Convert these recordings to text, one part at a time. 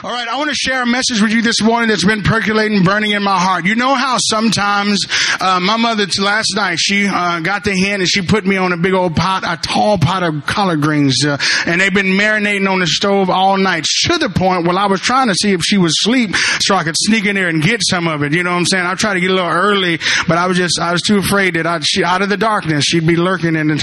All right, I want to share a message with you this morning that's been percolating, burning in my heart. You know how sometimes my mother last night, she got the hint and she put me on a big old pot, a tall pot of collard greens, and they've been marinating on the stove all night, to the point where I was trying to see if she was asleep so I could sneak in there and get some of it. You know what I'm saying? I tried to get a little early, but I was too afraid that out of the darkness, she'd be lurking, and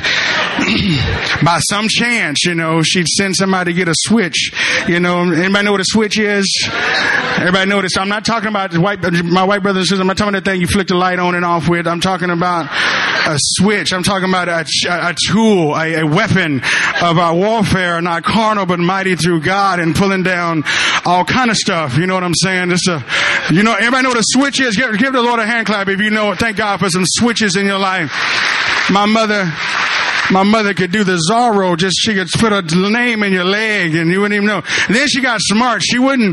by some chance, you know, she'd send somebody to get a switch. You know, anybody know what a switch is? Everybody know this. I'm not talking about my white brothers and sisters. I'm not talking about that thing you flick the light on and off with. I'm talking about a switch. I'm talking about a tool, a weapon of our warfare, not carnal but mighty through God, and pulling down all kind of stuff. You know what I'm saying? You know, everybody know what a switch is? Give the Lord a hand clap if you know. Thank God for some switches in your life. My mother could do the Zorro, she could put a name in your leg and you wouldn't even know. And then she got smart. She wouldn't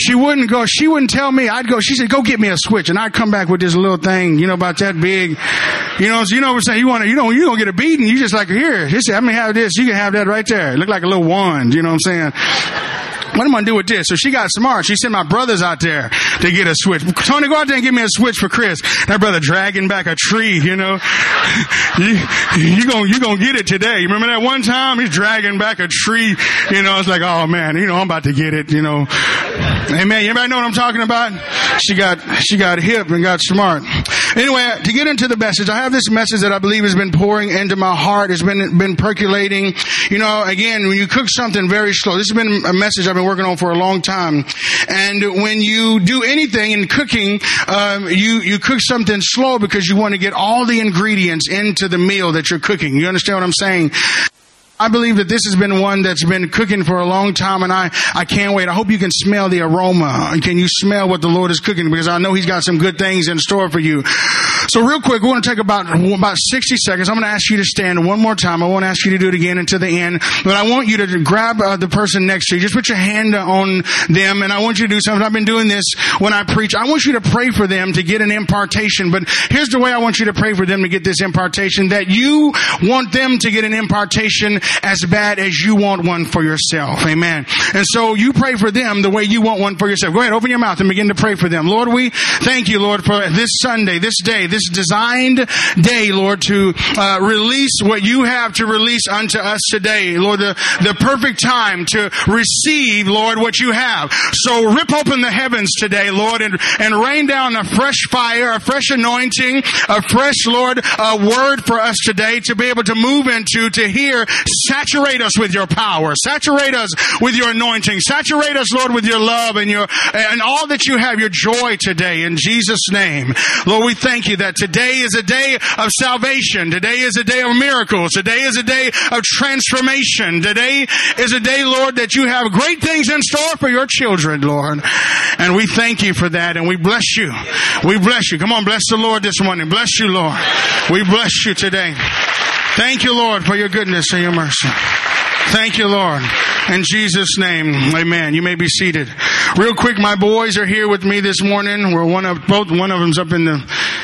tell me. She said, go get me a switch. And I'd come back with this little thing, you know, about that big. You know what I'm saying? You don't get a beating. You just like, here, let me have this. You can have that right there. It looked like a little wand. You know what I'm saying? What am I going to do with this? So she got smart. She sent my brothers out there to get a switch. Tony, go out there and give me a switch for Chris. That brother dragging back a tree, you know. You gonna get it today. You remember that one time? He's dragging back a tree. You know, it's like, oh man, you know, I'm about to get it, you know. Amen. Anybody know what I'm talking about? She got hip and got smart. Anyway, to get into the message, I have this message that I believe has been pouring into my heart. It's been percolating. You know, again, when you cook something very slow, this has been a message I've been working on for a long time. And when you do anything in cooking, you cook something slow because you want to get all the ingredients into the meal that you're cooking. You understand what I'm saying? I believe that this has been one that's been cooking for a long time, and I can't wait. I hope you can smell the aroma. Can you smell what the Lord is cooking? Because I know He's got some good things in store for you. So real quick, we're going to take about 60 seconds. I'm going to ask you to stand one more time. I won't ask you to do it again until the end, but I want you to grab the person next to you. Just put your hand on them, and I want you to do something. I've been doing this when I preach. I want you to pray for them to get an impartation, but here's the way I want you to pray for them to get this impartation, that you want them to get an impartation as bad as you want one for yourself. Amen. And so you pray for them the way you want one for yourself. Go ahead, open your mouth and begin to pray for them. Lord, we thank you, Lord, for this Sunday, this day, this designed day, Lord, to release what you have to release unto us today. Lord, the perfect time to receive, Lord, what you have. So rip open the heavens today, Lord, and rain down a fresh fire, a fresh anointing, a fresh, Lord, word for us today to be able to move into, to hear. Saturate us with your power. Saturate us with your anointing. Saturate us, Lord, with your love and all that you have, your joy today, in Jesus' name. Lord, we thank you that today is a day of salvation. Today is a day of miracles. Today is a day of transformation. Today is a day, Lord, that you have great things in store for your children, Lord. And we thank you for that, and we bless you. We bless you. Come on, bless the Lord this morning. Bless you, Lord. We bless you today. Thank you, Lord, for your goodness and your mercy. Thank you, Lord. In Jesus' name, amen. You may be seated. Real quick, my boys are here with me this morning. One of them's up in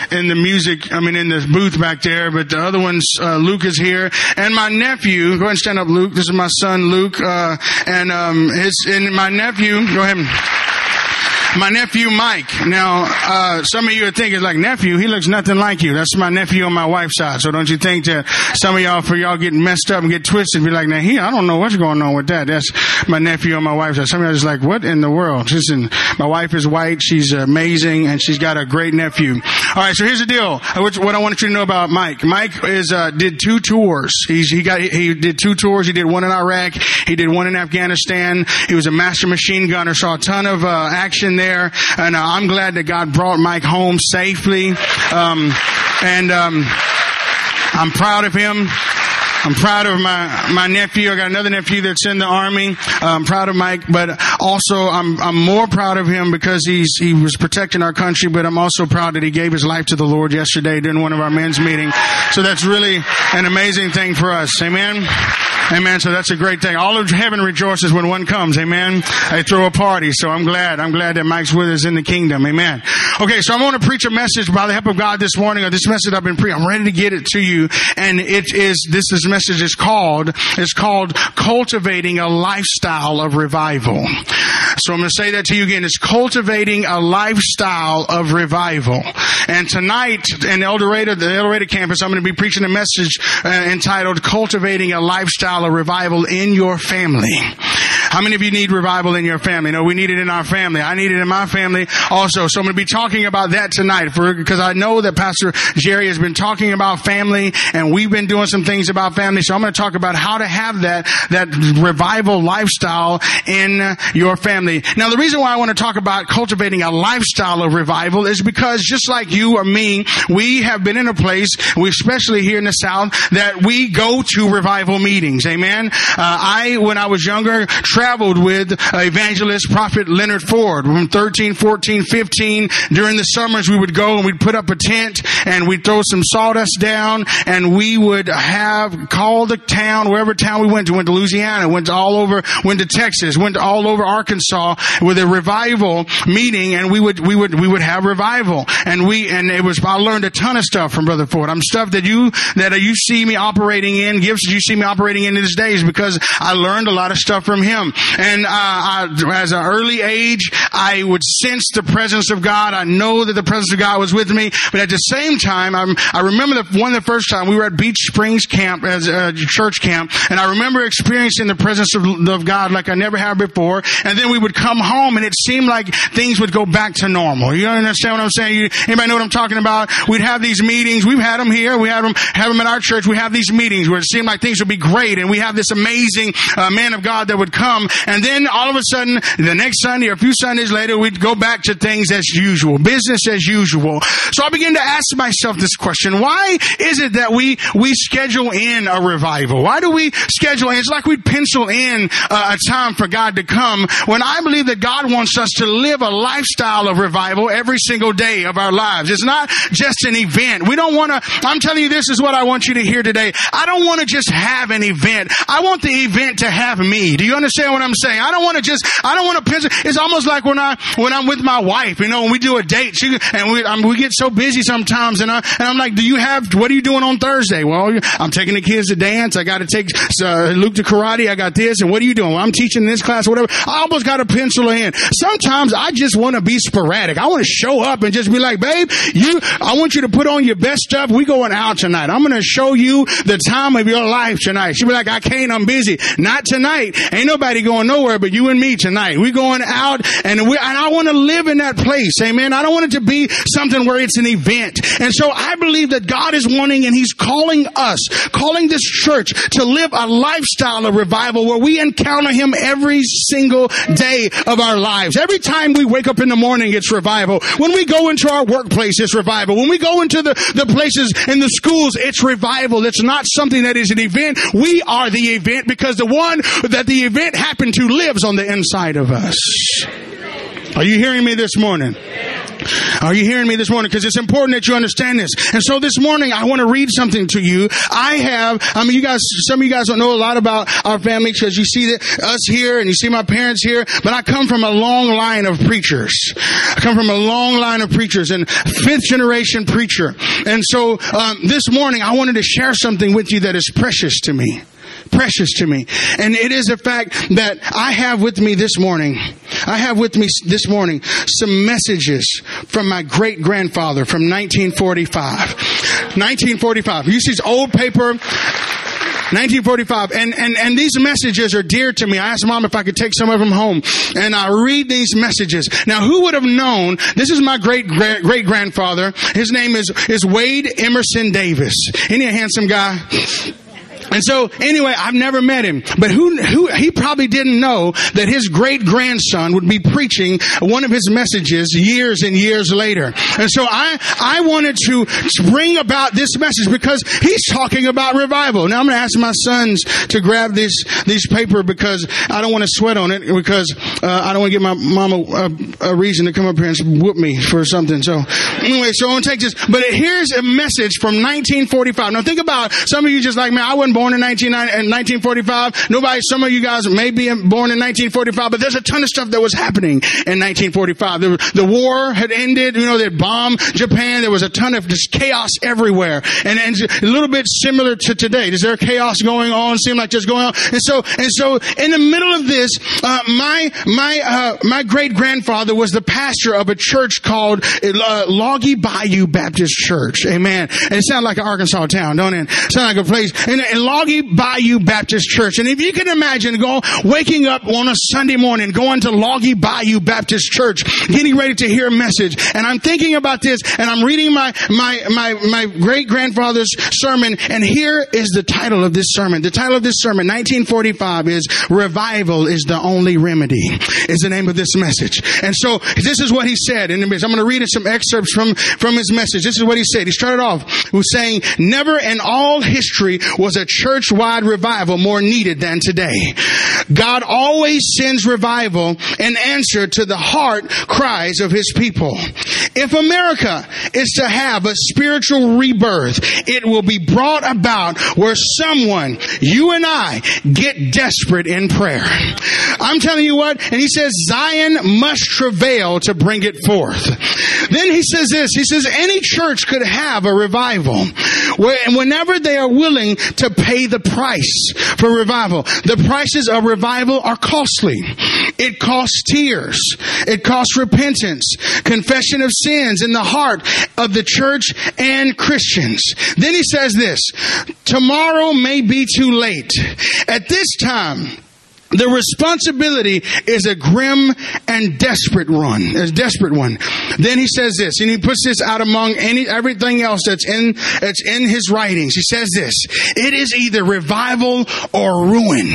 the booth back there, but the other one's, Luke is here. And my nephew, go ahead and stand up, Luke. This is my son, Luke. And my nephew, go ahead. My nephew, Mike. Now, some of you are thinking, like, nephew, he looks nothing like you. That's my nephew on my wife's side. So don't you think that some of y'all, for y'all getting messed up and get twisted, be like, now, I don't know what's going on with that. That's my nephew on my wife's side. Some of y'all just like, what in the world? Listen, my wife is white. She's amazing, and she's got a great nephew. All right, so here's the deal. What I want you to know about Mike. Mike did 2 tours. He did 2 tours. He did one in Iraq. He did one in Afghanistan. He was a master machine gunner. Saw a ton of action there, and I'm glad that God brought Mike home safely. I'm proud of him. I'm proud of my nephew. I got another nephew that's in the Army. I'm proud of Mike, but also I'm more proud of him because he was protecting our country, but I'm also proud that he gave his life to the Lord yesterday during one of our men's meetings. So that's really an amazing thing for us. Amen. Amen. So that's a great thing. All of heaven rejoices when one comes. Amen. They throw a party. So I'm glad that Mike's with us in the kingdom. Amen. Okay. So I'm going to preach a message by the help of God this morning, or this message I've been preaching. I'm ready to get it to you. And this message is called cultivating a lifestyle of revival. So I'm going to say that to you again. It's cultivating a lifestyle of revival. And tonight in the El Dorado campus, I'm going to be preaching a message entitled Cultivating a Lifestyle of Revival in Your Family. How many of you need revival in your family? No, we need it in our family. I need it in my family also. So I'm going to be talking about that tonight because I know that Pastor Jerry has been talking about family and we've been doing some things about family. So I'm going to talk about how to have that revival lifestyle in your family. Now, the reason why I want to talk about cultivating a lifestyle of revival is because just like you or me, we have been in a place, especially here in the South, that we go to revival meetings. Amen. When I was younger, traveled with evangelist prophet Leonard Ford from 13, 14, 15. During the summers, we would go and we'd put up a tent and we'd throw some sawdust down and we would call the town, wherever town we went to Louisiana, went to Texas, went all over Arkansas with a revival meeting, and we would have revival. I learned a ton of stuff from Brother Ford. Stuff that you see me operating in, gifts that you see me operating in these days, because I learned a lot of stuff from him. And as an early age, I would sense the presence of God. I know that the presence of God was with me. But at the same time, I remember one of the first time we were at Beach Springs camp as a church camp, and I remember experiencing the presence of God like I never had before. And then we would come home, and it seemed like things would go back to normal. You understand what I'm saying? Anybody know what I'm talking about? We'd have these meetings. We've had them here. We have them at our church. We have these meetings where it seemed like things would be great, and we have this amazing man of God that would come. And then all of a sudden, the next Sunday or a few Sundays later, we'd go back to things as usual, business as usual. So I began to ask myself this question: why is it that we schedule in a revival? Why do we schedule in? It's like we pencil in a time for God to come, when I believe that God wants us to live a lifestyle of revival every single day of our lives. It's not just an event. We don't want to, I'm telling you, this is what I want you to hear today. I don't want to just have an event. I want the event to have me. Do you understand what I'm saying? I don't want to pencil. It's almost like when I'm with my wife, when we do a date, we get so busy sometimes, and I'm like, what are you doing on Thursday? Well, I'm taking the kids to dance. I got to take Luke to karate. I got this. And what are you doing? Well, I'm teaching this class, whatever. I almost got to pencil in. Sometimes I just want to be sporadic. I want to show up and just be like, babe, I want you to put on your best stuff. We going out tonight. I'm going to show you the time of your life tonight. She'll be like, I can't. I'm busy. Not tonight. Ain't nobody going nowhere but you and me tonight. We going out, and I want to live in that place. Amen. I don't want it to be something where it's an event. And so I believe that God is wanting, and He's calling this church to live a lifestyle of revival where we encounter Him every single day of our lives. Every time we wake up in the morning, it's revival. When we go into our workplace, it's revival. When we go into the places in the schools, it's revival. It's not something that is an event. We are the event, because the one that the event happened to lives on the inside of us. Are you hearing me this morning? Are you hearing me this morning? Because it's important that you understand this. And so this morning, I want to read something to you. Some of you guys don't know a lot about our family, because you see us here and you see my parents here, but I come from a long line of preachers. And fifth generation preacher. And so, this morning, I wanted to share something with you that is precious to me. And it is the fact that I have with me this morning some messages from my great grandfather from 1945. You see this old paper, 1945. And these messages are dear to me. I asked Mom if I could take some of them home, and I read these messages. Now, who would have known? This is my great grandfather. His name is Wade Emerson Davis. Isn't he a handsome guy? And so, anyway, I've never met him, but he probably didn't know that his great grandson would be preaching one of his messages years and years later. And so I wanted to bring about this message because he's talking about revival. Now I'm going to ask my sons to grab these paper, because I don't want to sweat on it, because I don't want to give my mama a reason to come up here and whoop me for something. So anyway, so I'm going to take this, but here's a message from 1945. Now think about, some of you just like, man, I wasn't born born in 1945. Nobody, some of you guys may be born in 1945, but there's a ton of stuff that was happening in 1945. The war had ended. You know, they bombed Japan. There was a ton of just chaos everywhere. And a little bit similar to today. Is there chaos going on? Seem like just going on? And so in the middle of this, my great grandfather was the pastor of a church called Loggy Bayou Baptist Church. Amen. And it sounds like an Arkansas town, don't it? Sound like a place. And Loggy Bayou Baptist Church. And if you can imagine waking up on a Sunday morning, going to Loggy Bayou Baptist Church, getting ready to hear a message. And I'm thinking about this, and I'm reading my great grandfather's sermon, and here is the title of this sermon. The title of this sermon, 1945, is Revival is the Only Remedy, is the name of this message. And so this is what he said. And I'm going to read some excerpts from his message. This is what he said. He started off with saying, never in all history was a church-wide revival more needed than today. God always sends revival in answer to the heart cries of his people. If America is to have a spiritual rebirth, it will be brought about where someone, you and I, get desperate in prayer. I'm telling you what, and he says, Zion must travail to bring it forth. Then he says this, he says, any church could have a revival whenever they are willing to pay the price for revival. The prices of revival are costly. It costs tears. It costs repentance, confession of sins in the heart of the church and Christians. Then he says this, tomorrow may be too late. At this time, the responsibility is a grim and desperate one. Then he says this, and he puts this out among everything else that's in his writings. He says this, it is either revival or ruin.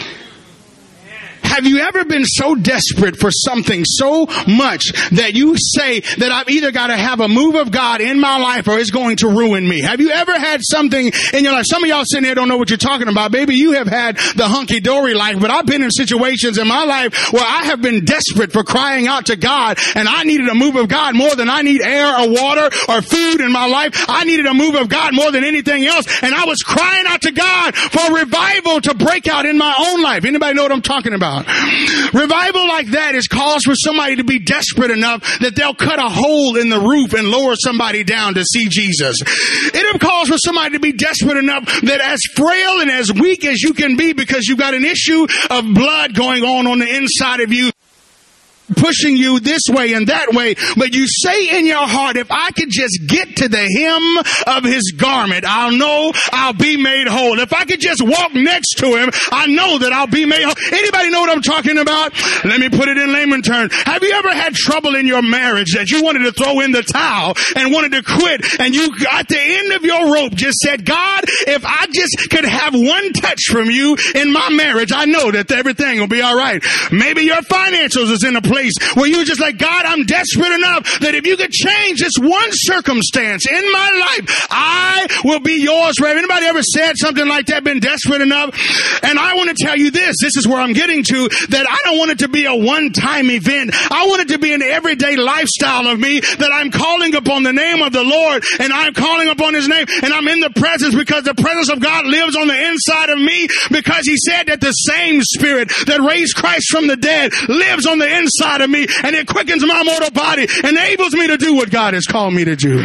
Have you ever been so desperate for something so much that you say that I've either got to have a move of God in my life or it's going to ruin me? Have you ever had something in your life? Some of y'all sitting here don't know what you're talking about. Baby, you have had the hunky-dory life, but I've been in situations in my life where I have been desperate for crying out to God, and I needed a move of God more than I need air or water or food in my life. I needed a move of God more than anything else, and I was crying out to God for revival to break out in my own life. Anybody know what I'm talking about? Revival like that is cause for somebody to be desperate enough that they'll cut a hole in the roof and lower somebody down to see Jesus. It'll cause for somebody to be desperate enough that as frail and as weak as you can be because you've got an issue of blood going on the inside of you, pushing you this way and that way, but you say in your heart, if I could just get to the hem of his garment, I'll know I'll be made whole. If I could just walk next to him, I know that I'll be made whole. Anybody know what I'm talking about? Let me put it in layman terms. Have you ever had trouble in your marriage that you wanted to throw in the towel and wanted to quit, and you at the end of your rope just said, God, if I just could have one touch from you in my marriage, I know that everything will be all right. Maybe your financials is in a place where you're just like, God, I'm desperate enough that if you could change this one circumstance in my life, I will be yours forever. Anybody ever said something like that, been desperate enough? And I want to tell you this is where I'm getting to, that I don't want it to be a one-time event. I want it to be an everyday lifestyle of me, that I'm calling upon the name of the Lord, and I'm calling upon his name, and I'm in the presence because the presence of God lives on the inside of me, because he said that the same Spirit that raised Christ from the dead lives on the inside of me, and it quickens my mortal body, enables me to do what God has called me to do.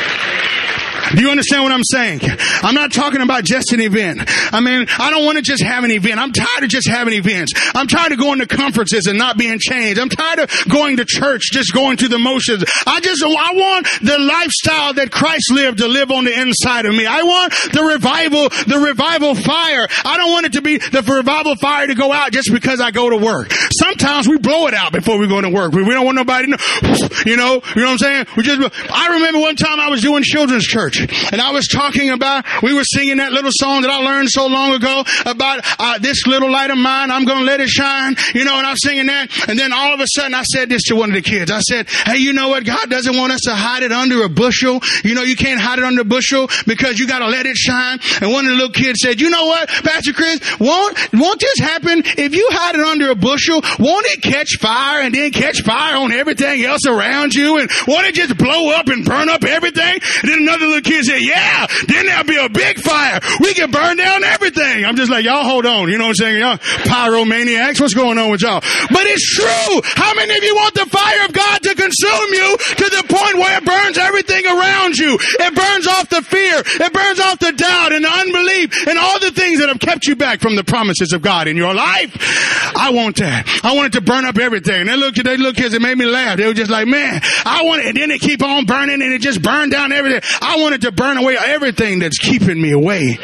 Do you understand what I'm saying? I'm not talking about just an event. I mean, I don't want to just have an event. I'm tired of just having events. I'm tired of going to conferences and not being changed. I'm tired of going to church, just going through the motions. I want the lifestyle that Christ lived to live on the inside of me. I want the revival fire. I don't want it to be the revival fire to go out just because I go to work. Sometimes we blow it out before we go to work. We don't want nobody to know, you know what I'm saying? I remember one time I was doing children's church. And I was talking about, we were singing that little song that I learned so long ago about this little light of mine, I'm going to let it shine. You know, and I was singing that. And then all of a sudden I said this to one of the kids. I said, hey, you know what? God doesn't want us to hide it under a bushel. You know, you can't hide it under a bushel because you got to let it shine. And one of the little kids said, you know what, Pastor Chris, won't this happen if you hide it under a bushel? Won't it catch fire and then catch fire on everything else around you? And won't it just blow up and burn up everything? And then another little kids say, yeah, then there'll be a big fire. We can burn down everything. I'm just like, y'all hold on. You know what I'm saying? Y'all pyromaniacs. What's going on with y'all? But it's true. How many of you want the fire of God to consume you to the point where it burns everything around you? It burns off the fear. It burns off the doubt and the unbelief and all the things that have kept you back from the promises of God in your life. I want that. I want it to burn up everything. They little kids, it made me laugh. They were just like, man, I want it. And then it keep on burning and it just burned down everything. I want it to burn away everything that's keeping me away.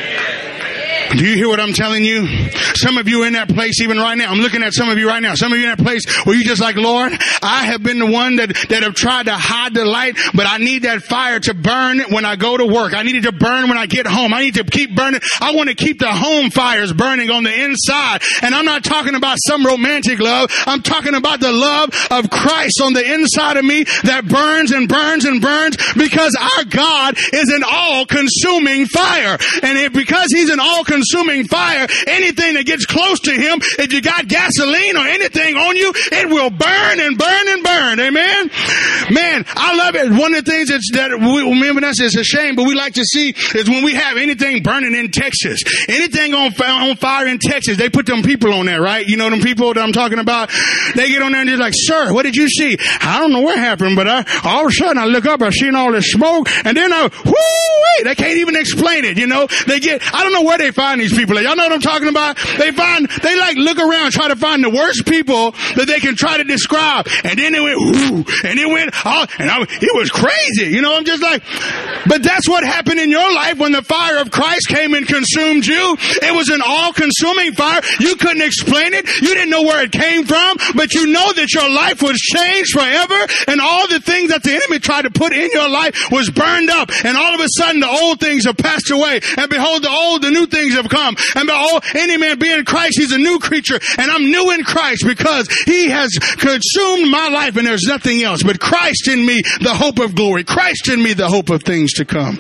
Do you hear what I'm telling you? Some of you are in that place even right now. I'm looking at some of you right now. Some of you in that place where you just like, Lord, I have been the one that have tried to hide the light, but I need that fire to burn when I go to work. I need it to burn when I get home. I need to keep burning. I want to keep the home fires burning on the inside. And I'm not talking about some romantic love. I'm talking about the love of Christ on the inside of me that burns and burns and burns, because our God is an all-consuming fire. And because he's an all-consuming fire, anything that gets close to him, if you got gasoline or anything on you, it will burn and burn and burn. Amen. Man, I love it. One of the things that remember, that's it's a shame, but we like to see is when we have anything burning in Texas, anything on fire in Texas, they put them people on there, right? You know them people that I'm talking about? They get on there and they're like, sir, what did you see? I don't know what happened, but all of a sudden I look up, I seen all this smoke, and then they can't even explain it, you know? I don't know where they find these people. Y'all know what I'm talking about? They like look around, try to find the worst people that they can try to describe. And then it went, whoo, and it went, it was crazy. You know, I'm just like, but that's what happened in your life when the fire of Christ came and consumed you. It was an all-consuming fire. You couldn't explain it. You didn't know where it came from, but you know that your life was changed forever, and all the things that the enemy tried to put in your life was burned up, and all of a sudden the old things have passed away, and behold, the new things have come. And behold, any man be in Christ, he's a new creature. And I'm new in Christ because he has consumed my life, and there's nothing else but Christ in me, the hope of glory. Christ in me, the hope of things to come.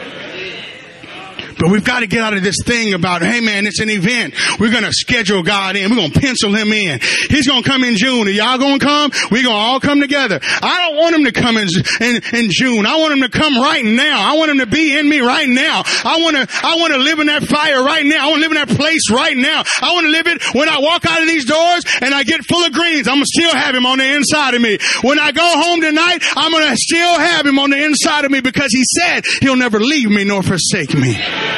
But we've got to get out of this thing about, hey man, it's an event. We're going to schedule God in. We're going to pencil him in. He's going to come in June. Are y'all going to come? We're going to all come together. I don't want him to come in June. I want him to come right now. I want him to be in me right now. I want to live in that fire right now. I want to live in that place right now. I want to live it when I walk out of these doors and I get full of greens. I'm going to still have him on the inside of me. When I go home tonight, I'm going to still have him on the inside of me, because he said he'll never leave me nor forsake me.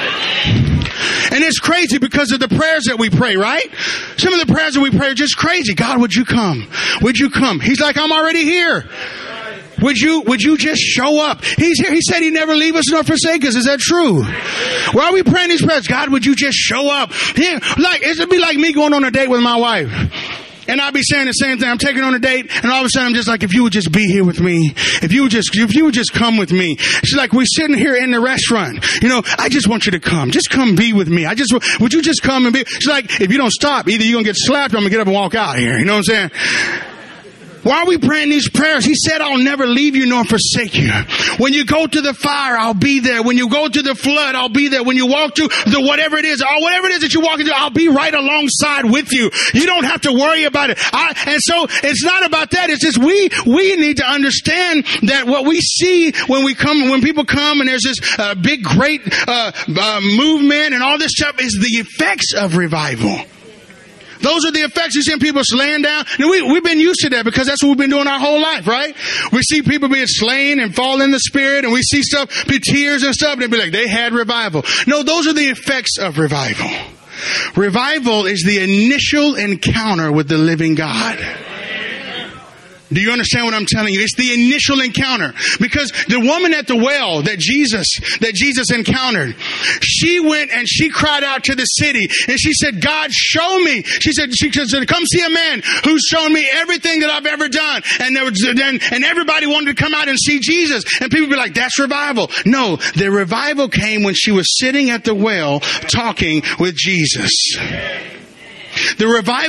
And it's crazy because of the prayers that we pray, right? Some of the prayers that we pray are just crazy. God, would you come? Would you come? He's like, I'm already here. Would you just show up? He's here. He said he'd never leave us nor forsake us. Is that true? Why are we praying these prayers? God, would you just show up? It'd be like me going on a date with my wife. And I'd be saying the same thing. I'm taking her on a date, and all of a sudden I'm just like, if you would just be here with me, if you would just come with me. She's like, we're sitting here in the restaurant. You know, I just want you to come. Just come be with me. Would you just come and be? She's like, if you don't stop, either you're going to get slapped or I'm going to get up and walk out of here. You know what I'm saying? Why are we praying these prayers? He said, I'll never leave you nor forsake you. When you go to the fire, I'll be there. When you go to the flood, I'll be there. When you walk to the whatever it is that you walk into, I'll be right alongside with you. You don't have to worry about it. And so it's not about that. It's just we need to understand that what we see when people come and there's this big, great movement and all this stuff is the effects of revival. Those are the effects. You see people laying down. And we've been used to that because that's what we've been doing our whole life, right? We see people being slain and fall in the spirit, and we see stuff, be tears and stuff, and they'd be like, they had revival. No, those are the effects of revival. Revival is the initial encounter with the living God. Do you understand what I'm telling you? It's the initial encounter. Because the woman at the well that Jesus encountered, she went and she cried out to the city and she said, God, show me. She said, come see a man who's shown me everything that I've ever done. And everybody wanted to come out and see Jesus. And people be like, that's revival. No, the revival came when she was sitting at the well talking with Jesus. The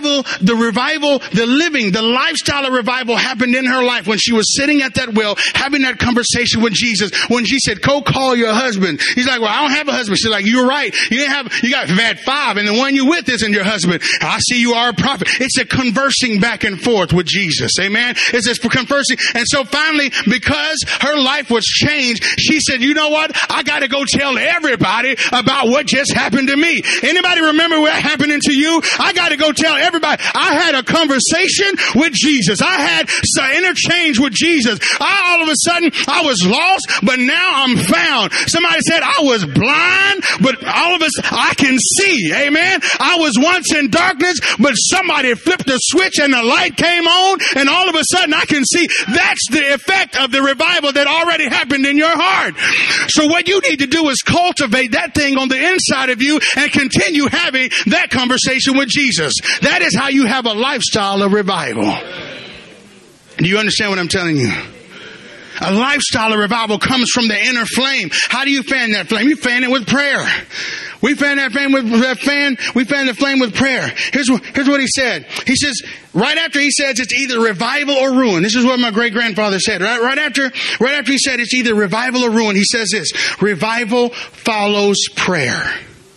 lifestyle of revival happened in her life when she was sitting at that well, having that conversation with Jesus. When she said, go call your husband. He's like, well, I don't have a husband. She's like, you're right. You've had 5 and the one you with isn't your husband. I see you are a prophet. It's a conversing back and forth with Jesus. Amen. It's just conversing. And so finally, because her life was changed, she said, you know what? I got to go tell everybody about what just happened to me. Anybody remember what happened to you? I got to go tell everybody. I had a conversation with Jesus. I had some interchange with Jesus. All of a sudden, I was lost, but now I'm found. Somebody said I was blind, but all of us, I can see. Amen. I was once in darkness, but somebody flipped the switch and the light came on, and all of a sudden I can see. That's the effect of the revival that already happened in your heart. So what you need to do is cultivate that thing on the inside of you and continue having that conversation with Jesus. That is how you have a lifestyle of revival. Do you understand what I'm telling you? A lifestyle of revival comes from the inner flame. How do you fan that flame? You fan it with prayer. We fan the flame with prayer. Here's what he said. He says, right after he says it's either revival or ruin. This is what my great grandfather said. Right after he said it's either revival or ruin, he says this: revival follows prayer.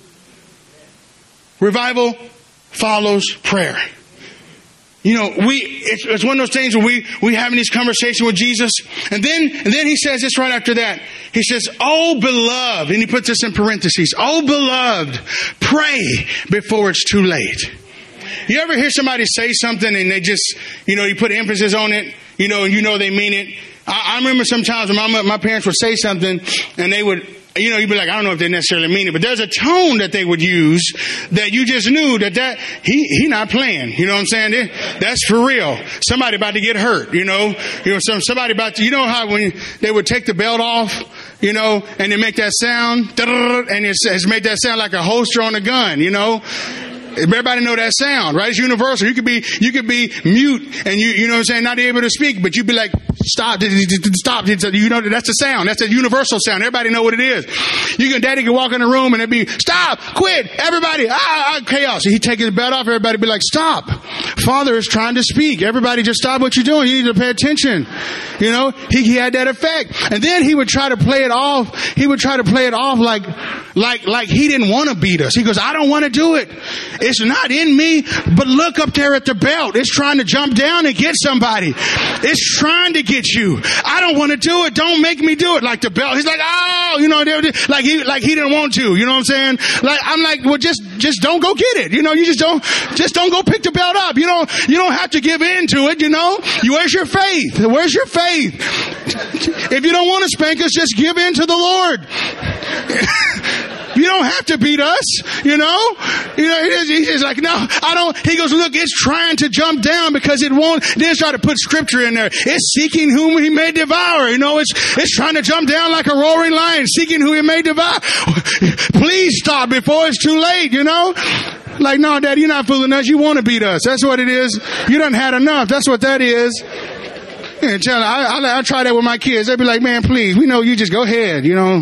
Revival follows prayer. You know, it's one of those things where we having these conversations with Jesus. And then he says this right after that. He says, oh, beloved, and he puts this in parentheses. Oh, beloved, pray before it's too late. You ever hear somebody say something and they just, you put emphasis on it, and they mean it. I remember sometimes when my parents would say something and they would, you'd be like, I don't know if they necessarily mean it, but there's a tone that they would use that you just knew that he not playing. You know what I'm saying? That's for real. Somebody about to get hurt, somebody about to, how when they would take the belt off, and they make that sound, and it's made that sound like a holster on a gun, Everybody know that sound, right? It's universal. You could be mute and you know what I'm saying, not able to speak, but you'd be like, stop. That's the sound. That's a universal sound. Everybody know what it is. Daddy can walk in the room and it'd be, stop, quit, everybody, chaos. He take his belt off, everybody be like, stop. Father is trying to speak. Everybody just stop what you're doing. You need to pay attention. He had that effect. And then he would try to play it off. Like he didn't want to beat us. He goes, I don't want to do it. It's not in me, but look up there at the belt. It's trying to jump down and get somebody. It's trying to get you. I don't want to do it. Don't make me do it. Like the belt. He's like, like he didn't want to. You know what I'm saying? Like, I'm like, well, just don't go get it. You just don't go pick the belt up. You don't have to give in to it. Where's your faith? Where's your faith? If you don't want to spank us, just give in to the Lord. You don't have to beat us, He's like, no, I don't. He goes, look, it's trying to jump down because it won't. Then try to put scripture in there. It's seeking whom he may devour. It's trying to jump down like a roaring lion, seeking who he may devour. Please stop before it's too late, Like, no, Daddy, you're not fooling us. You want to beat us. That's what it is. You done had enough. That's what that is. Yeah, I try that with my kids. They'd be like, man, please, we know you, just go ahead,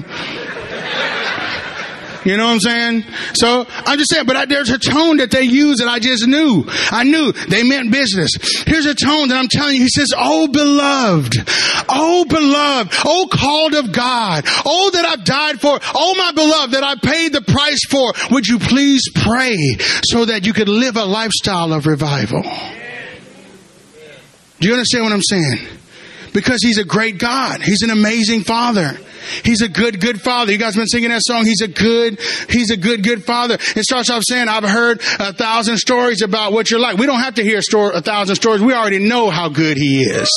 You know what I'm saying? So I'm just saying, but there's a tone that they use that I just knew. I knew they meant business. Here's a tone that I'm telling you. He says, oh, beloved, oh, called of God, oh, that I've died for, oh, my beloved, that I paid the price for. Would you please pray so that you could live a lifestyle of revival? Do you understand what I'm saying? Because he's a great God. He's an amazing Father. He's a good father. You guys been singing that song? He's a good father. It starts off saying, I've heard 1,000 stories about what you're like. We don't have to hear 1,000 stories. We already know how good he is.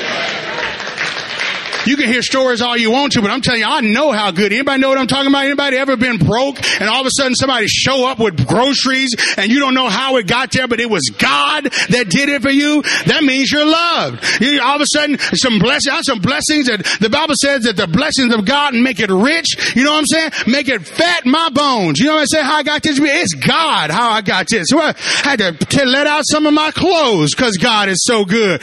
You can hear stories all you want to, but I'm telling you, I know how good. Anybody know what I'm talking about? Anybody ever been broke and all of a sudden somebody show up with groceries and you don't know how it got there, but it was God that did it for you? That means you're loved. All of a sudden, some blessings that the Bible says that the blessings of God make it rich. You know what I'm saying? Make it fat my bones. You know what I'm saying? How I got this? It's God how I got this. Well, I had to let out some of my clothes because God is so good.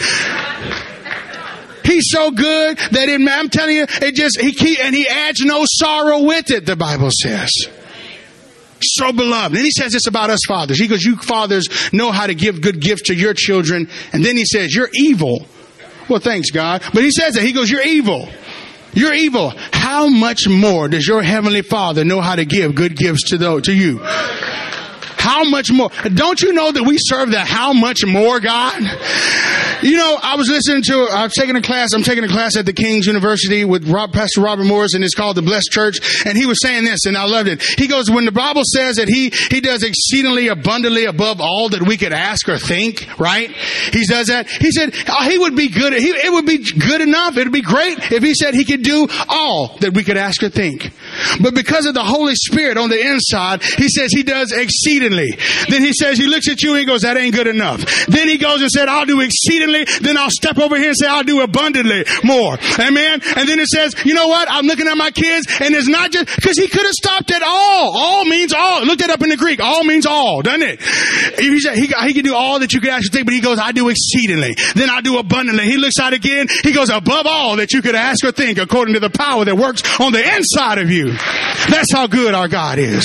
He's so good that I'm telling you, he adds no sorrow with it, the Bible says. So beloved. Then he says this about us fathers. He goes, you fathers know how to give good gifts to your children. And then he says, you're evil. Well, thanks, God. But he says that. He goes, you're evil. You're evil. How much more does your heavenly Father know how to give good gifts to you? How much more? Don't you know that we serve the how much more God? You know, I'm taking a class at the King's University with Pastor Robert Morris, and it's called The Blessed Church. And he was saying this, and I loved it. He goes, when the Bible says that he does exceedingly abundantly above all that we could ask or think, right? He does that. He said, he would be good. It would be good enough. It would be great if he said he could do all that we could ask or think. But because of the Holy Spirit on the inside, he says he does exceedingly. Then he says, he looks at you and he goes, that ain't good enough. Then he goes and said, I'll do exceedingly. Then I'll step over here and say, I'll do abundantly more. Amen. And then it says, you know what? I'm looking at my kids, and it's not just because he could have stopped at all. All means all. Look that up in the Greek. All means all, doesn't it? He can do all that you could actually think, but he goes, I do exceedingly. Then I do abundantly. He looks out again. He goes, above all that you could ask or think, according to the power that works on the inside of you. That's how good our God is.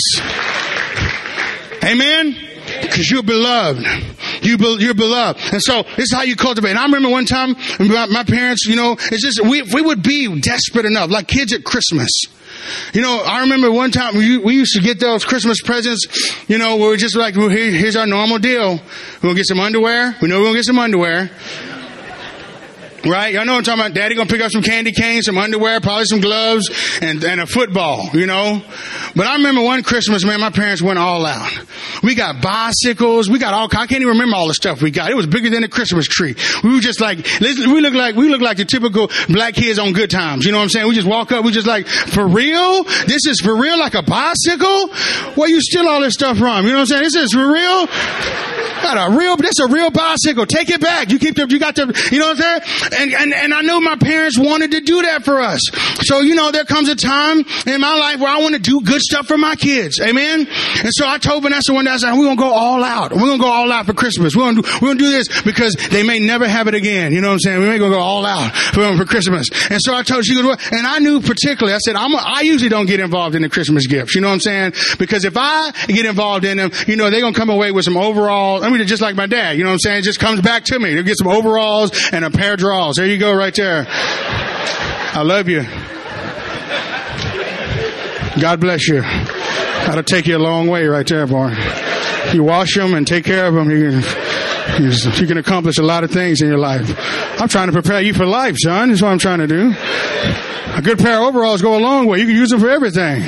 Amen? Because you're beloved. You're beloved. And so this is how you cultivate. And I remember one time, my parents, you know, it's just, we would be desperate enough, like kids at Christmas. You know, I remember one time we used to get those Christmas presents, you know, where we're just like, well, here's our normal deal. We're going to get some underwear. We know we're going to get some underwear. Right? Y'all know what I'm talking about. Daddy gonna pick up some candy canes, some underwear, probably some gloves, and a football, you know. But I remember one Christmas, man, my parents went all out. We got bicycles, we got all, I can't even remember all the stuff we got. It was bigger than a Christmas tree. We were just like, we look like the typical black kids on Good Times. You know what I'm saying? We just walk up, we just like, for real? This is for real, like a bicycle? Where you steal all this stuff from? You know what I'm saying? This is for real? That's a real bicycle. Take it back. You got the, you know what I'm saying? And I know my parents wanted to do that for us. So, you know, there comes a time in my life where I want to do good stuff for my kids. Amen? And so I told Vanessa one day, I said, we're going to go all out. We're going to go all out for Christmas. We're going to do this because they may never have it again. You know what I'm saying? We may go all out for Christmas. And so I told her, she goes, well, and I knew particularly, I said, I usually don't get involved in the Christmas gifts. You know what I'm saying? Because if I get involved in them, you know, they're going to come away with some overalls. I mean, just like my dad, you know what I'm saying? It just comes back to me. They'll get some overalls and a pair of drawers. There you go right there. I love you. God bless you. That'll take you a long way right there, boy. You wash them and take care of them, you can accomplish a lot of things in your life. I'm trying to prepare you for life, son. That's what I'm trying to do. A good pair of overalls go a long way. You can use them for everything.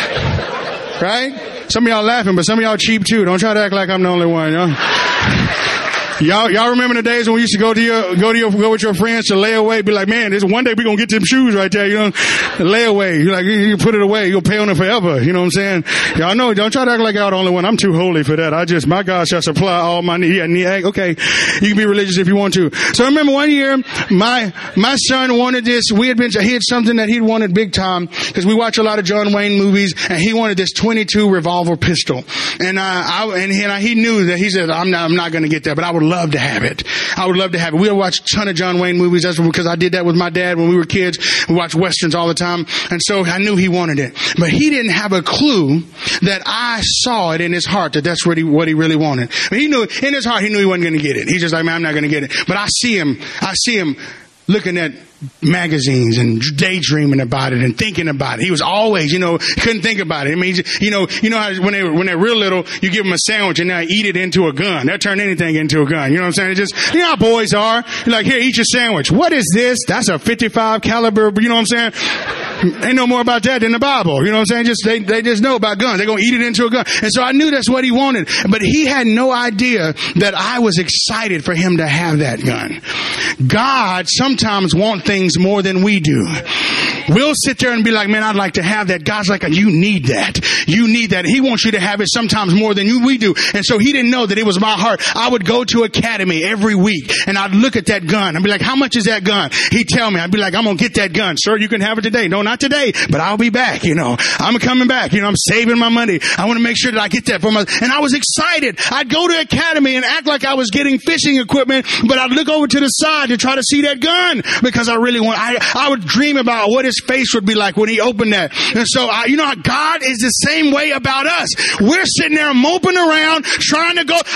Right? Some of y'all laughing, but some of y'all cheap too. Don't try to act like I'm the only one, you know? Y'all remember the days when we used to go with your friends to lay away, be like, man, this one day we're going to get them shoes right there, you know, lay away. You're like, you put it away, you'll pay on it forever. You know what I'm saying? Y'all know, don't try to act like y'all the only one. I'm too holy for that. My God shall supply all my needs. Okay, you can be religious if you want to. So I remember one year, my son wanted this. He had something that he'd wanted big time because we watch a lot of John Wayne movies, and he wanted this .22 revolver pistol. And he knew that he said, I'm not going to get that, but I would love to have it. I would love to have it. We would watch a ton of John Wayne movies. That's because I did that with my dad when we were kids. We watched Westerns all the time. And so I knew he wanted it. But he didn't have a clue that I saw it in his heart that that's what he really wanted. But he knew, in his heart, he knew he wasn't going to get it. He's just like, man, I'm not going to get it. But I see him looking at magazines and daydreaming about it and thinking about it. He was always, couldn't think about it. I mean, you know how when they're real little, you give them a sandwich and they eat it into a gun. They'll turn anything into a gun. You know what I'm saying? It just, you know how boys are. You're like, here, eat your sandwich. What is this? That's a 55 caliber. You know what I'm saying? Ain't no more about that than the Bible. You know what I'm saying? They just know about guns. They're going to eat it into a gun. And so I knew that's what he wanted. But he had no idea that I was excited for him to have that gun. God sometimes wants things more than we do. We'll sit there and be like, man, I'd like to have that. God's like, you need that. You need that. He wants you to have it sometimes more than we do. And so he didn't know that it was my heart. I would go to Academy every week and I'd look at that gun. I'd be like, how much is that gun? He'd tell me. I'd be like, I'm going to get that gun. Sir, you can have it today. No, not today, but I'll be back. I'm coming back. I'm saving my money. I want to make sure that I get that for and I was excited. I'd go to Academy and act like I was getting fishing equipment, but I'd look over to the side to try to see that gun because I really I would dream about what it's his face would be like when he opened that. And so, you know, God is the same way about us. We're sitting there moping around, trying to go,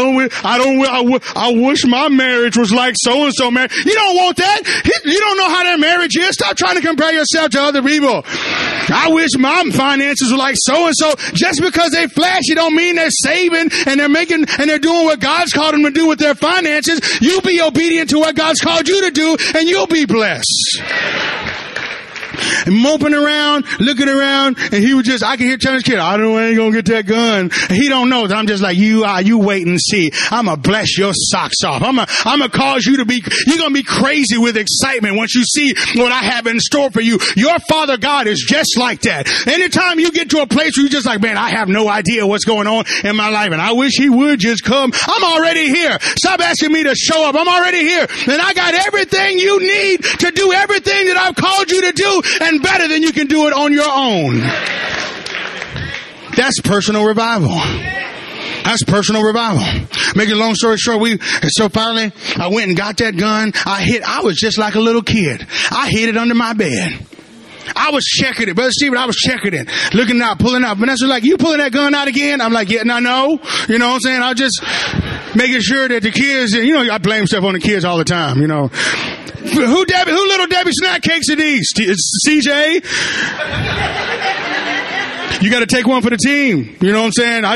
I wish my marriage was like so-and-so marriage. You don't want that. You don't know how their marriage is. Stop trying to compare yourself to other people. I wish my finances were like so-and-so. Just because they flashy don't mean they're saving and they're doing what God's called them to do with their finances. You be obedient to what God's called you to do and you'll be blessed. And moping around, looking around, and he was just, I can hear telling his kid, I ain't gonna get that gun. And he don't know that I'm just like, you wait and see. I'm gonna bless your socks off. I'm gonna cause you're gonna be crazy with excitement once you see what I have in store for you. Your Father God is just like that. Anytime you get to a place where you're just like, man, I have no idea what's going on in my life, and I wish he would just come. I'm already here. Stop asking me to show up. I'm already here. And I got everything you need to do everything that I've called you to do, and better than you can do it on your own. That's personal revival. That's personal revival. Make a long story short, so finally I went and got that gun. I was just like a little kid. I hid it under my bed. I was checking it. Brother Stephen, I was checking it. Looking out, pulling out. Vanessa's like, you pulling that gun out again? I'm like, yeah, no. You know what I'm saying? I just making sure that the kids, you know, I blame stuff on the kids all the time, you know. Who little Debbie snack cakes are these? CJ? You got to take one for the team. You know what I'm saying?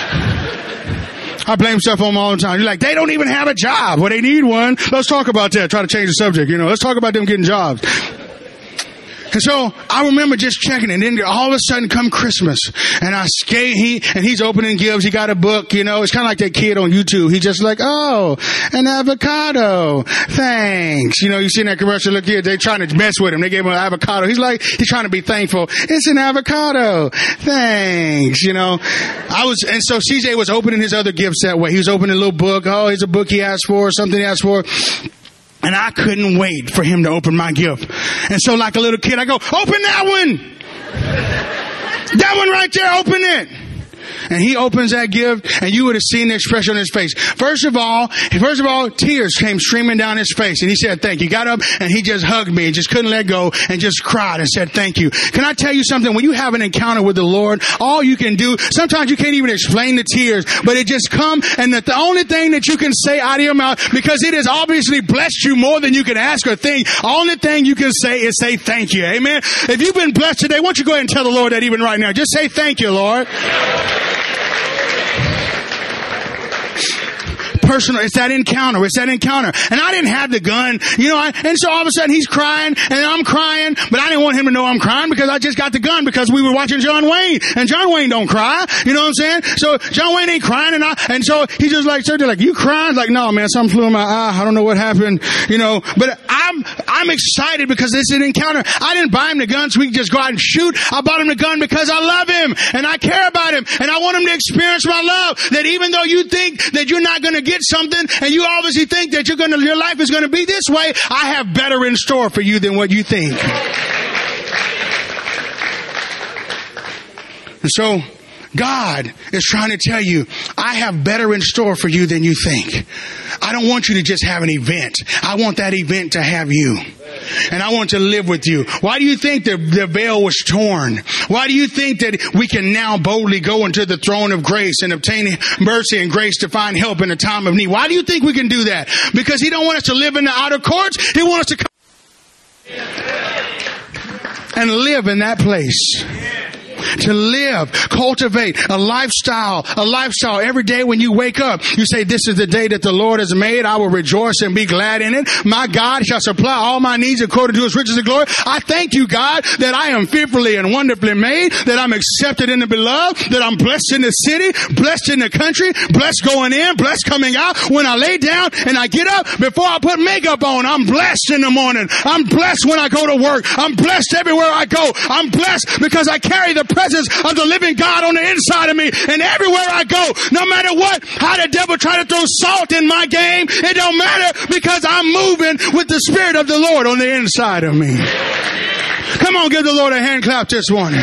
I blame stuff on them all the time. You're like, they don't even have a job. Well, they need one. Let's talk about that. Try to change the subject. You know, let's talk about them getting jobs. And so I remember just checking, and then all of a sudden come Christmas, and he's opening gifts. He got a book, you know. It's kind of like that kid on YouTube. He's just like, oh, an avocado. Thanks. You know, you seen that commercial, look here, they trying to mess with him. They gave him an avocado. He's trying to be thankful. It's an avocado. Thanks. You know, and so CJ was opening his other gifts that way. He was opening a little book. Oh, here's a book he asked for, something he asked for. And I couldn't wait for him to open my gift. And so like a little kid, I go, open that one. That one right there, open it. And he opens that gift, and you would have seen the expression on his face. First of all, tears came streaming down his face, and he said, thank you. Got up, and he just hugged me and just couldn't let go and just cried and said, thank you. Can I tell you something? When you have an encounter with the Lord, all you can do, sometimes you can't even explain the tears, but it just come, and the only thing that you can say out of your mouth, because it has obviously blessed you more than you can ask or think, only thing you can say is say thank you. Amen. If you've been blessed today, why don't you go ahead and tell the Lord that even right now. Just say thank you, Lord. Personal. It's that encounter. And I didn't have the gun, you know, and so all of a sudden he's crying and I'm crying, but I didn't want him to know I'm crying because I just got the gun because we were watching John Wayne, and John Wayne don't cry. You know what I'm saying? So John Wayne ain't crying, and so he just like, they're like, you crying? Like, no, man, something flew in my eye. I don't know what happened, you know, but I'm excited because it's an encounter. I didn't buy him the gun so we could just go out and shoot. I bought him the gun because I love him and I care about him and I want him to experience my love. That even though you think that you're not going to get something, and you obviously think that your life is going to be this way, I have better in store for you than what you think. And so God is trying to tell you, I have better in store for you than you think. I don't want you to just have an event. I want that event to have you. And I want to live with you. Why do you think the veil was torn? Why do you think that we can now boldly go into the throne of grace and obtain mercy and grace to find help in a time of need? Why do you think we can do that? Because he don't want us to live in the outer courts. He wants us to come and live in that place. To live, cultivate a lifestyle every day when you wake up. You say, this is the day that the Lord has made. I will rejoice and be glad in it. My God shall supply all my needs according to his riches and glory. I thank you, God, that I am fearfully and wonderfully made, that I'm accepted in the beloved, that I'm blessed in the city, blessed in the country, blessed going in, blessed coming out. When I lay down and I get up, before I put makeup on, I'm blessed in the morning. I'm blessed when I go to work. I'm blessed everywhere I go. I'm blessed because I carry the presence of the living God on the inside of me, and everywhere I go, no matter what, how the devil try to throw salt in my game, it don't matter because I'm moving with the Spirit of the Lord on the inside of me. Come on, give the Lord a hand clap this morning.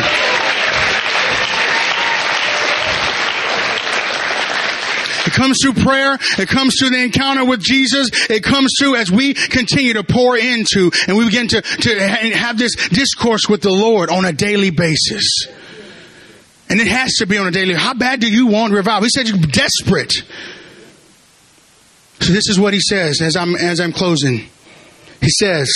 It comes through prayer. It comes through the encounter with Jesus. It comes through as we continue to pour into and we begin to have this discourse with the Lord on a daily basis. And it has to be on a daily. How bad do you want revival? He said you're desperate. So this is what he says as I'm closing. He says,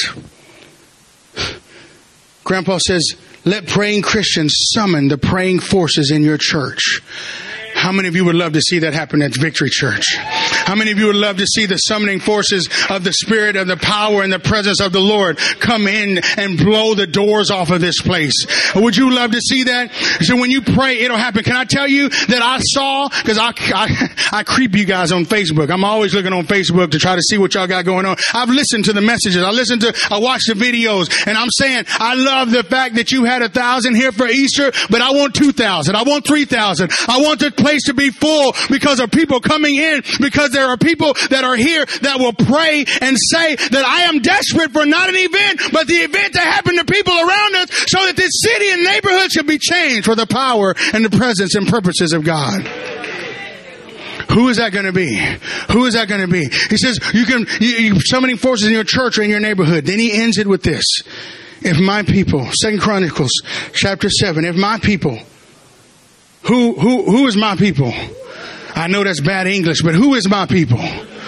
Grandpa says, let praying Christians summon the praying forces in your church. How many of you would love to see that happen at Victory Church? How many of you would love to see the summoning forces of the Spirit, of the power and the presence of the Lord come in and blow the doors off of this place? Would you love to see that? So when you pray, it'll happen. Can I tell you that I saw, because I creep you guys on Facebook. I'm always looking on Facebook to try to see what y'all got going on. I've listened to the messages. I watched the videos, and I'm saying, I love the fact that you had 1,000 here for Easter, but I want 2,000. I want 3,000. I want the place to be full because of people coming in, because there are people that are here that will pray and say that I am desperate for not an event, but the event that happened to people around us so that this city and neighborhood should be changed for the power and the presence and purposes of God. Who is that going to be? Who is that going to be? He says you're summoning forces in your church or in your neighborhood. Then he ends it with this. If my people, 2 Chronicles chapter 7, if my people, who is my people? I know that's bad English, but who is my people?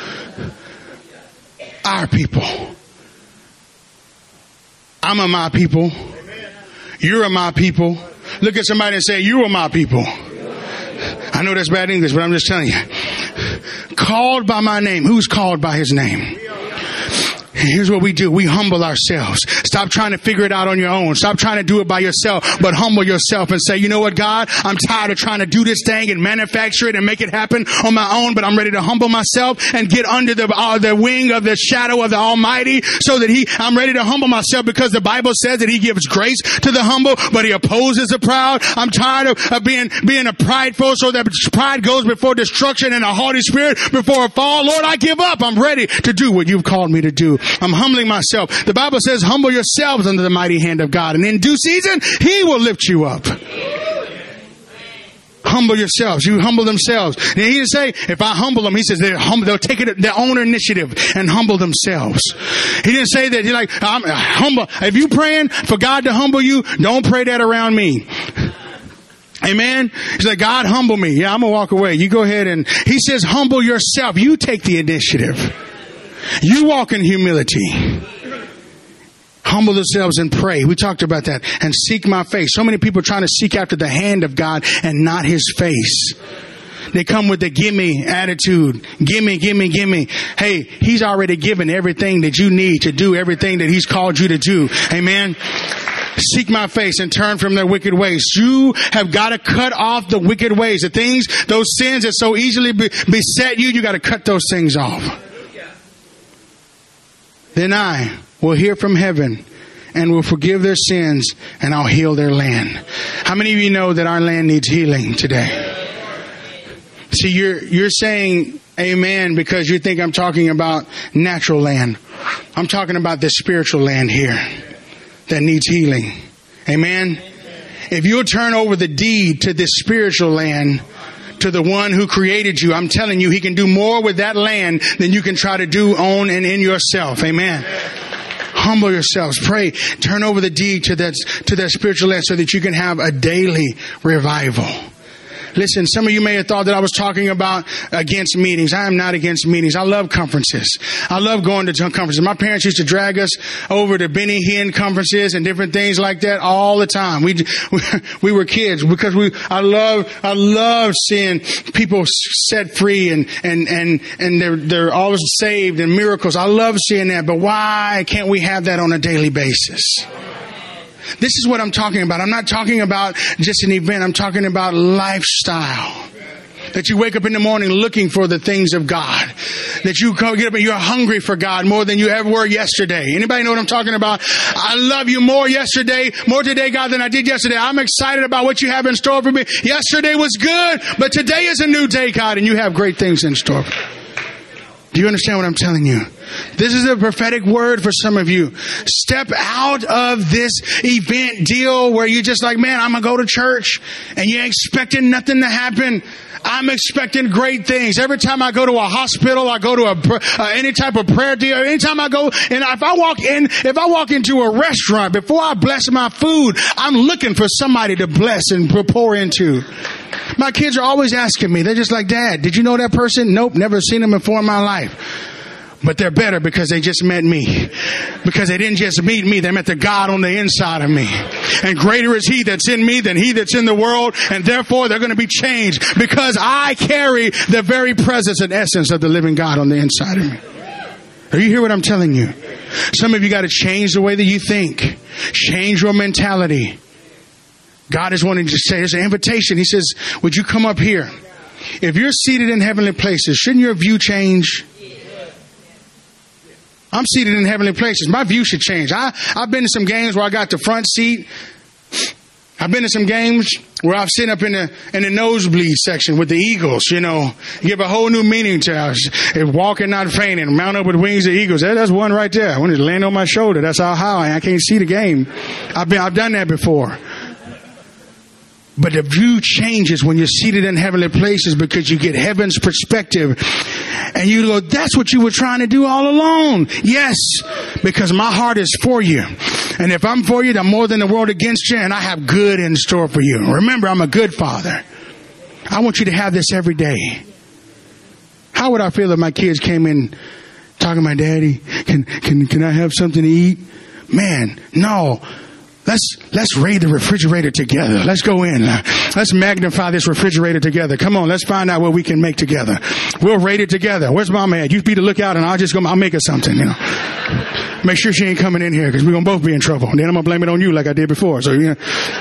Our people. I'm a my people. You're a my people. Look at somebody and say, you are my people. I know that's bad English, but I'm just telling you. Called by my name. Who's called by his name? And here's what we do. We humble ourselves. Stop trying to figure it out on your own. Stop trying to do it by yourself, but humble yourself and say, you know what, God, I'm tired of trying to do this thing and manufacture it and make it happen on my own, but I'm ready to humble myself and get under the wing of the shadow of the Almighty so that I'm ready to humble myself because the Bible says that he gives grace to the humble, but he opposes the proud. I'm tired of being a prideful so that pride goes before destruction and a haughty spirit before a fall. Lord, I give up. I'm ready to do what you've called me to do. I'm humbling myself. The Bible says, humble yourselves under the mighty hand of God. And in due season, he will lift you up. Humble yourselves. You humble themselves. And he didn't say, if I humble them, he says they'll take it their own initiative and humble themselves. He didn't say that you're like, I'm humble. If you're praying for God to humble you, don't pray that around me. Amen. He's like, God, humble me. Yeah, I'm going to walk away. You go ahead and he says, humble yourself. You take the initiative. You walk in humility. Humble themselves and pray. We talked about that. And seek my face. So many people trying to seek after the hand of God and not his face. They come with the gimme attitude. Gimme, gimme, gimme. Hey, he's already given everything that you need to do everything that he's called you to do. Amen. Seek my face and turn from their wicked ways. You have got to cut off the wicked ways. The things, those sins that so easily beset you, you got to cut those things off. Then I will hear from heaven and will forgive their sins and I'll heal their land. How many of you know that our land needs healing today? See, you're saying amen because you think I'm talking about natural land. I'm talking about the spiritual land here that needs healing. Amen. If you'll turn over the deed to this spiritual land, to the one who created you, I'm telling you, he can do more with that land than you can try to do on and in yourself. Amen. Humble yourselves. Pray. Turn over the deed to that spiritual land so that you can have a daily revival. Listen, some of you may have thought that I was talking about against meetings. I am not against meetings. I love conferences. I love going to conferences. My parents used to drag us over to Benny Hinn conferences and different things like that all the time. We were kids because I love seeing people set free and they're always saved and miracles. I love seeing that. But why can't we have that on a daily basis? This is what I'm talking about. I'm not talking about just an event. I'm talking about lifestyle. That you wake up in the morning looking for the things of God. That you get up and you're hungry for God more than you ever were yesterday. Anybody know what I'm talking about? I love you more today, God, than I did yesterday. I'm excited about what you have in store for me. Yesterday was good, but today is a new day, God, and you have great things in store. Do you understand what I'm telling you? This is a prophetic word for some of you. Step out of this event deal where you're just like, man, I'm going to go to church and you're expecting nothing to happen. I'm expecting great things. Every time I go to a hospital, I go to any type of prayer deal. Anytime I go, and if I walk into a restaurant, before I bless my food, I'm looking for somebody to bless and pour into. My kids are always asking me. They're just like, Dad, did you know that person? Nope, never seen them before in my life. But they're better because they just met me. Because they didn't just meet me, they met the God on the inside of me. And greater is He that's in me than he that's in the world. And therefore they're going to be changed because I carry the very presence and essence of the living God on the inside of me. Do you hear what I'm telling you? Some of you got to change the way that you think. Change your mentality. God is wanting to say, there's an invitation. He says, would you come up here? If you're seated in heavenly places, shouldn't your view change? I'm seated in heavenly places. My view should change. I've been to some games where I got the front seat. I've been to some games where I've sitting up in the nosebleed section with the Eagles, you know. Give a whole new meaning to us. If walking, not fainting, mount up with wings of eagles. That's one right there. I want to land on my shoulder. That's how high I can't see the game. I've done that before. But the view changes when you're seated in heavenly places because you get heaven's perspective. And you go, that's what you were trying to do all along. Yes, because my heart is for you. And if I'm for you, I'm more than the world against you. And I have good in store for you. Remember, I'm a good father. I want you to have this every day. How would I feel if my kids came in talking to my daddy? Can I have something to eat? Man, no. Let's raid the refrigerator together. Let's go in. Let's magnify this refrigerator together. Come on, let's find out what we can make together. We'll raid it together. Where's Mama at? You be the lookout and I'll make her something, you know. Make sure she ain't coming in here because we're going to both be in trouble. And then I'm going to blame it on you like I did before. So, you know.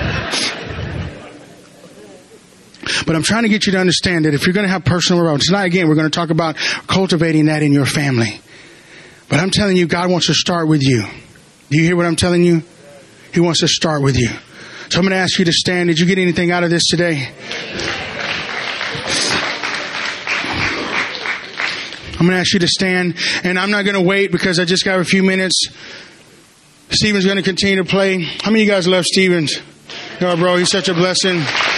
But I'm trying to get you to understand that if you're going to have personal revival, tonight again, we're going to talk about cultivating that in your family. But I'm telling you, God wants to start with you. Do you hear what I'm telling you? He wants to start with you. So I'm going to ask you to stand. Did you get anything out of this today? I'm going to ask you to stand. And I'm not going to wait because I just got a few minutes. Stephen's going to continue to play. How many of you guys love Stevens? Oh, bro, he's such a blessing.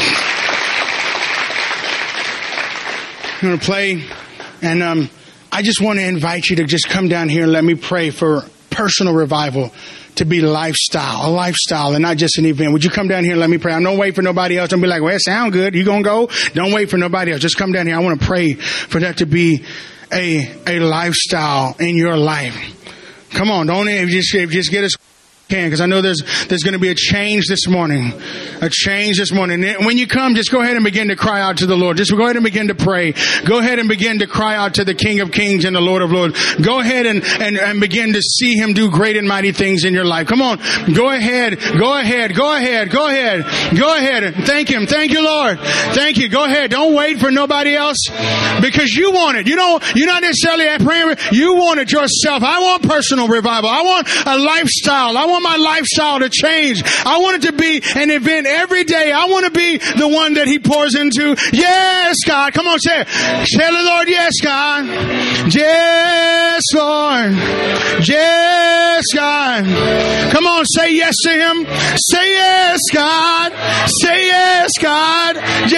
I'm going to play. And I just want to invite you to just come down here and let me pray for personal revival. To be a lifestyle, and not just an event. Would you come down here and let me pray? Don't wait for nobody else. Don't be like, well, it sounds good. You gonna go? Don't wait for nobody else. Just come down here. I want to pray for that to be a lifestyle in your life. Come on, don't just get us. Because I know there's going to be a change this morning. A change this morning. And when you come, just go ahead and begin to cry out to the Lord. Just go ahead and begin to pray. Go ahead and begin to cry out to the King of Kings and the Lord of Lords. Go ahead and begin to see Him do great and mighty things in your life. Come on. Go ahead. Go ahead. Go ahead. Go ahead. Go ahead. Thank Him. Thank you, Lord. Thank you. Go ahead. Don't wait for nobody else because you want it. You're not necessarily praying. You want it yourself. I want personal revival. I want a lifestyle. I want my lifestyle to change. I want it to be an event every day. I want to be the one that He pours into. Yes, God. Come on, say it. Say to the Lord, yes, God. Yes, Lord. Yes, God. Come on, say yes to Him. Say yes, God. Say yes, God.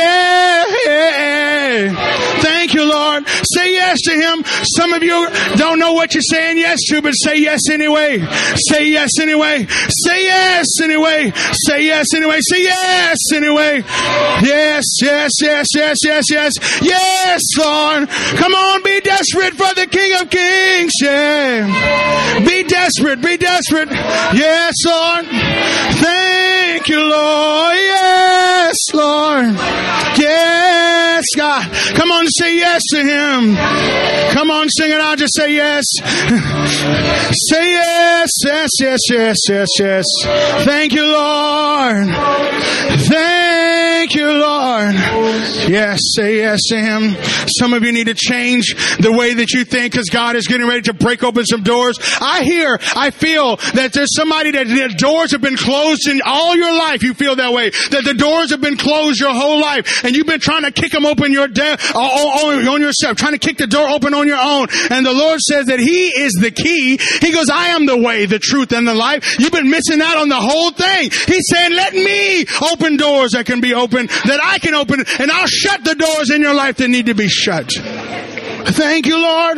Yeah. Thank you, Lord. Say yes to Him. Some of you don't know what you're saying yes to, but say yes anyway. Say yes anyway. Say yes anyway. Say yes anyway. Say yes anyway. Yes, yes, yes, yes, yes, yes. Yes, Lord. Come on, be desperate for the King of Kings. Yeah. Be desperate. Be desperate. Yes, Lord. Thank you, Lord. Yes, Lord. Yes, God. Come on, say yes to Him. Come on, sing it out. Just say yes. Say yes, yes, yes, yes, yes, yes. Thank you, Lord. Thank Thank you, Lord. Yes, say yes to Him. Some of you need to change the way that you think because God is getting ready to break open some doors. I feel that there's somebody that the doors have been closed in all your life. You feel that way. That the doors have been closed your whole life and you've been trying to kick them open on yourself, trying to kick the door open on your own. And the Lord says that He is the key. He goes, I am the way, the truth, and the life. You've been missing out on the whole thing. He's saying, let me open doors that can be opened, that I can open, and I'll shut the doors in your life that need to be shut. Thank you, Lord.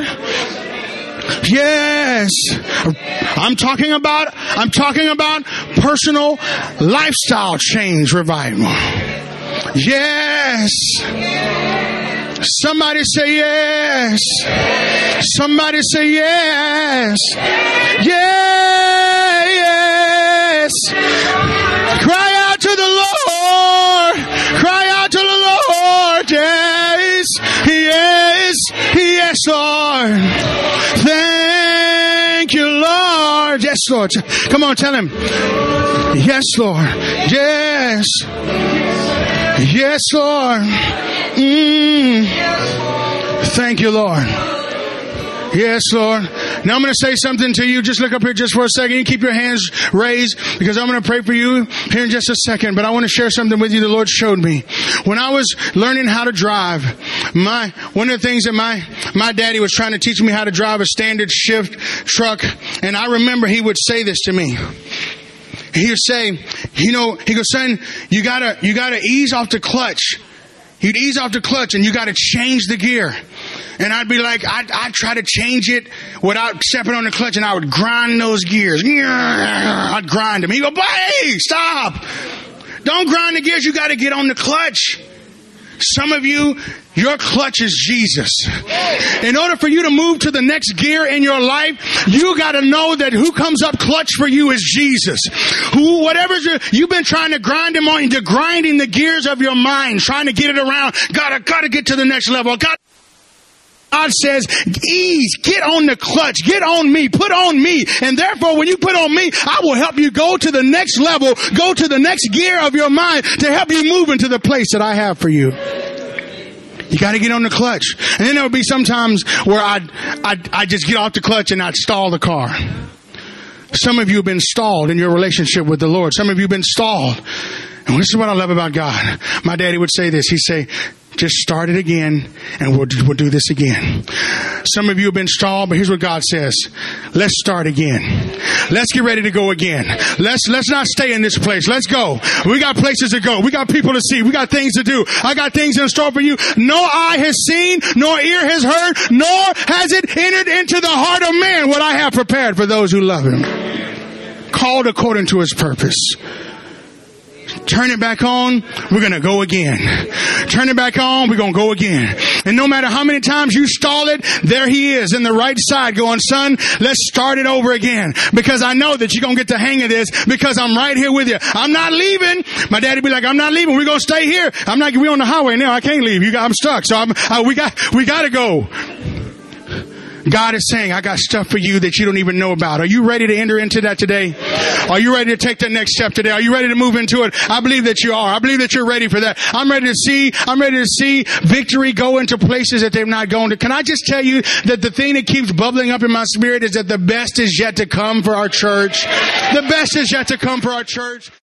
Yes. I'm talking about personal lifestyle change revival. Yes. Somebody say yes. Somebody say yes. Yes. Cry out to the Lord. Cry out to the Lord. Yes. Yes. Yes, Lord. Thank you, Lord. Yes, Lord. Come on, tell Him. Yes, Lord. Yes. Yes, Lord. Thank you, Lord. Yes, Lord. Now I'm going to say something to you. Just look up here just for a second. You keep your hands raised because I'm going to pray for you here in just a second. But I want to share something with you the Lord showed me. When I was learning how to drive, one of the things that my daddy was trying to teach me how to drive a standard shift truck. And I remember he would say this to me. He would say, he goes, son, you gotta ease off the clutch. He'd ease off the clutch and you gotta change the gear. And I'd be like, I'd try to change it without stepping on the clutch and I would grind those gears. I'd grind them. He'd go, hey, stop. Don't grind the gears. You gotta get on the clutch. Some of you, your clutch is Jesus. In order for you to move to the next gear in your life, you got to know that who comes up clutch for you is Jesus. You've been trying to grind him on, into grinding the gears of your mind, trying to get it around. Gotta get to the next level. God says, ease, get on the clutch, get on me, put on me. And therefore, when you put on me, I will help you go to the next level, go to the next gear of your mind to help you move into the place that I have for you. You got to get on the clutch. And then there will be some times where I just get off the clutch and I'd stall the car. Some of you have been stalled in your relationship with the Lord. Some of you have been stalled. And this is what I love about God. My daddy would say this. He'd say, just start it again and we'll do this again. Some of you have been stalled, but here's what God says. Let's start again. Let's get ready to go again. Let's not stay in this place. Let's go. We got places to go. We got people to see. We got things to do. I got things in store for you. No eye has seen, nor ear has heard, nor has it entered into the heart of man what I have prepared for those who love him. Called according to his purpose. Turn it back on, we're going to go again. Turn it back on, we're going to go again. And no matter how many times you stall it, there he is in the right side going, son, let's start it over again. Because I know that you're going to get the hang of this because I'm right here with you. I'm not leaving. My daddy be like, I'm not leaving. We're going to stay here. We're on the highway now. I can't leave. I'm stuck. So we got to go. God is saying, I got stuff for you that you don't even know about. Are you ready to enter into that today? Are you ready to take the next step today? Are you ready to move into it? I believe that you are. I believe that you're ready for that. I'm ready to see victory go into places that they've not gone to. Can I just tell you that the thing that keeps bubbling up in my spirit is that the best is yet to come for our church. The best is yet to come for our church.